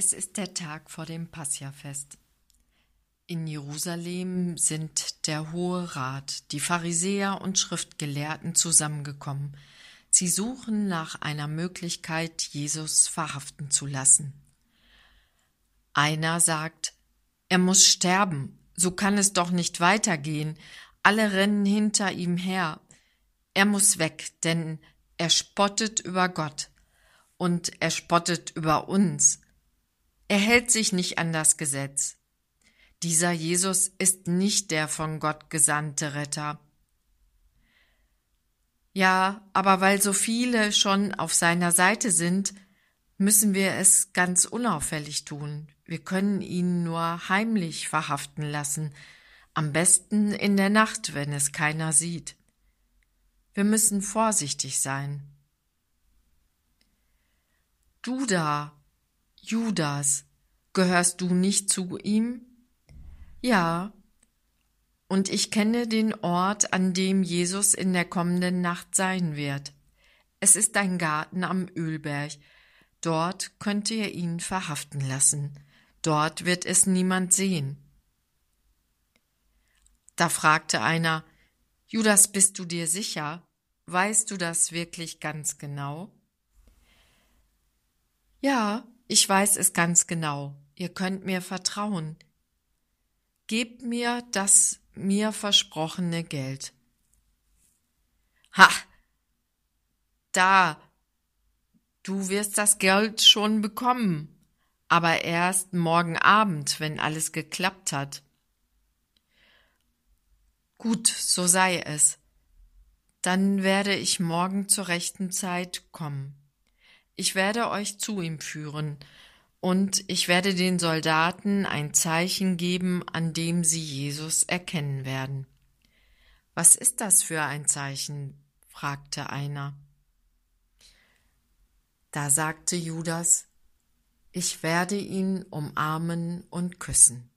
Es ist der Tag vor dem Passchafest. In Jerusalem sind der Hohe Rat, die Pharisäer und Schriftgelehrten zusammengekommen. Sie suchen nach einer Möglichkeit, Jesus verhaften zu lassen. Einer sagt, er muss sterben, so kann es doch nicht weitergehen. Alle rennen hinter ihm her. Er muss weg, denn er spottet über Gott und er spottet über uns. Er hält sich nicht an das Gesetz. Dieser Jesus ist nicht der von Gott gesandte Retter. Ja, aber weil so viele schon auf seiner Seite sind, müssen wir es ganz unauffällig tun. Wir können ihn nur heimlich verhaften lassen, am besten in der Nacht, wenn es keiner sieht. Wir müssen vorsichtig sein. Du da, Judas, gehörst du nicht zu ihm? Ja, und ich kenne den Ort, an dem Jesus in der kommenden Nacht sein wird. Es ist ein Garten am Ölberg. Dort könnt ihr ihn verhaften lassen. Dort wird es niemand sehen. Da fragte einer, Judas, bist du dir sicher? Weißt du das wirklich ganz genau? Ja, ich weiß es ganz genau. Ihr könnt mir vertrauen. Gebt mir das mir versprochene Geld. Ha! Da! Du wirst das Geld schon bekommen, aber erst morgen Abend, wenn alles geklappt hat. Gut, so sei es. Dann werde ich morgen zur rechten Zeit kommen. Ich werde euch zu ihm führen, und ich werde den Soldaten ein Zeichen geben, an dem sie Jesus erkennen werden. Was ist das für ein Zeichen? Fragte einer. Da sagte Judas, ich werde ihn umarmen und küssen.